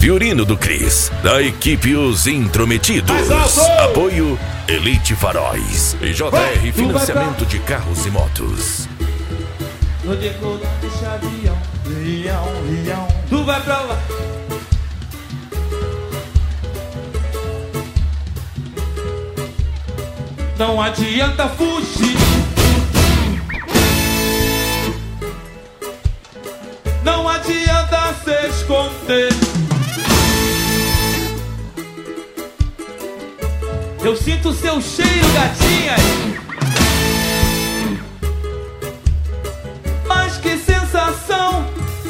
Fiorino do Cris, da equipe Os Intrometidos. Apoio Elite Faróis e JR Financiamento de Carros e Motos. No decolando desse avião, leão, tu vai pra lá. Não adianta fugir, não adianta se esconder. Eu sinto seu cheiro, gatinhas. Mas que sensação!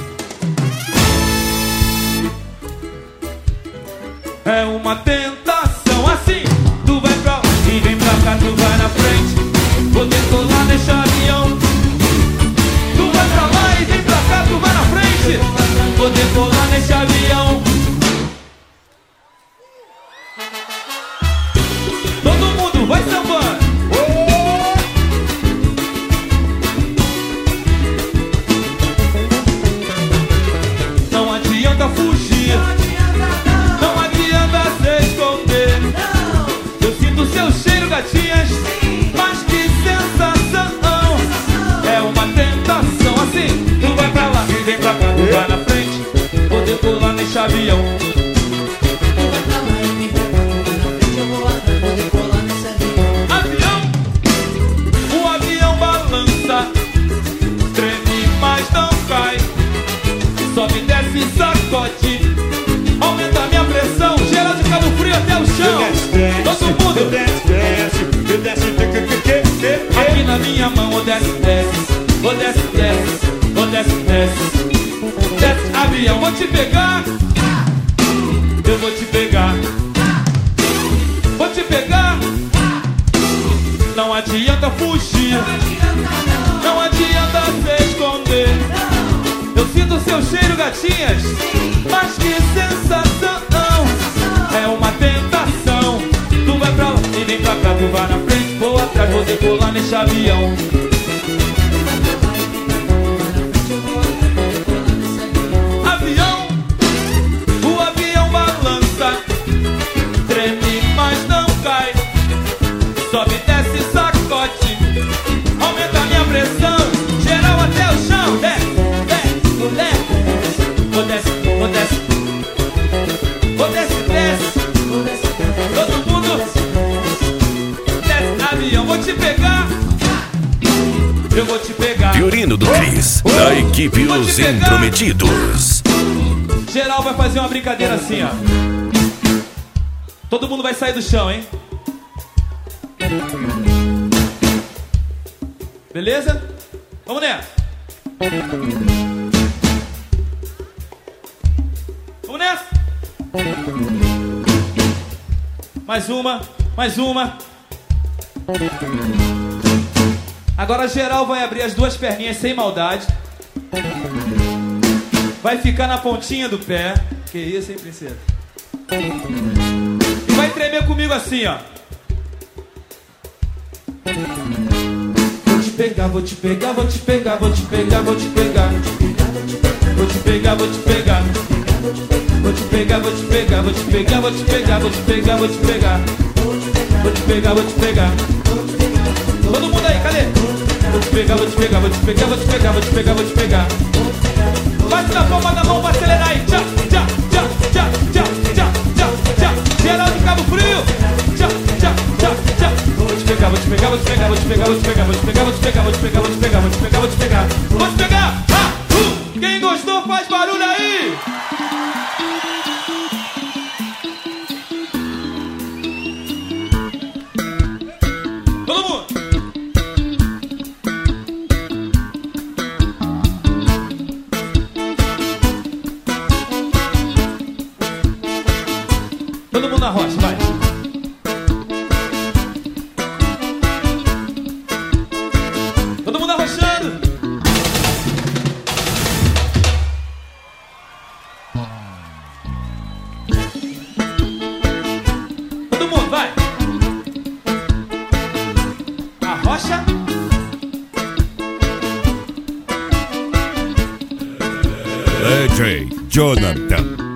É uma tentação. Assim, tu vai pra lá e vem pra cá, tu vai na frente. Vou decolar, deixa avião. Tu vai pra lá e vem pra cá, tu vai na frente. Vou decolar, deixa avião. Todo mundo vai sambando. Não adianta fugir, não adianta se esconder. Eu sinto seu cheiro, gatinhas, mas que sensação. É uma tentação. Assim, tu vai pra lá e vem pra cá, tu vai na frente. Vou decolar nesse avião. Sobe, desce, sacode, aumenta a minha pressão. Geral de Cabo Frio até o chão. Todo mundo aqui na minha mão. Ou desce, desce, ou desce, desce, ou desce, desce. Desce, avião, vou te pegar. Eu vou te pegar. Vou te pegar. Não adianta fugir, não adianta se esconder. Eu sinto seu cheiro, gatinhas, mas que sensação. É uma tentação. Tu vai pra lá e vem pra cá, tu vai na frente, vou atrás, vou decolar nesse avião. Avião, o avião balança, treme, mas não cai. Sobe, desce, sacode, aumenta a minha pressão. Geral até o chão, desce. Vou desce, vou desce, vou desce, desce. Todo mundo desce, avião, vou te pegar. Eu vou te pegar. Fiorino do Cris, da equipe Os Intrometidos. Geral vai fazer uma brincadeira assim, ó. Todo mundo vai sair do chão, hein? Beleza? Vamos nessa. Vamos nessa. Mais uma, mais uma. Agora geral vai abrir as duas perninhas sem maldade. Vai ficar na pontinha do pé. Que isso, hein, princesa? E vai tremer comigo assim, ó. Vou te pegar, vou te pegar, vou te pegar, vou te pegar, vou te pegar. Vou te pegar, vou te pegar. Vou te pegar, vou te pegar, vou te pegar, vou te pegar, vou te pegar, vou te pegar. Vou te pegar, vou te pegar. Todo mundo aí, cadê? Vou te pegar, vou te pegar, vou te pegar, vou te pegar, vou te pegar, vou te pegar. Bate na palma da mão pra acelerar aí. Tchá, tchá, tchá, tchá, tchá, tchá, tchá, tchá. Geral de Cabo Frio. Tchá, tchá, tchá, tchá. Vou te pegar, vou te pegar, vou te pegar, vou te pegar, vou te pegar, vou te pegar, vou te pegar, vou te pegar, vou te pegar, vou te pegar, vou te pegar. Vou te pegar. Quem gostou faz barulho aí. Todo mundo. Todo mundo na rocha, vai. Todo mundo arrochando. Todo mundo, vai. Arrocha. DJ Jonathan.